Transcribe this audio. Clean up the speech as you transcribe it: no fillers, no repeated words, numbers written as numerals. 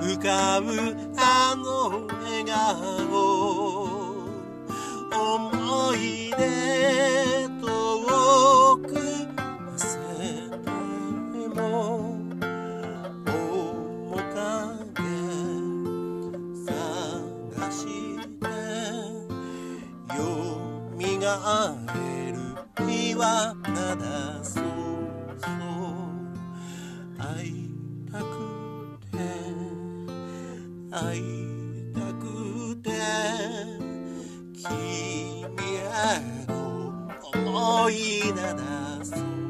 浮かぶあの笑顔、思い出遠く忘れても面影探してよみがえる日はまだそうそう会いたくて会いたくて君への思い出だそう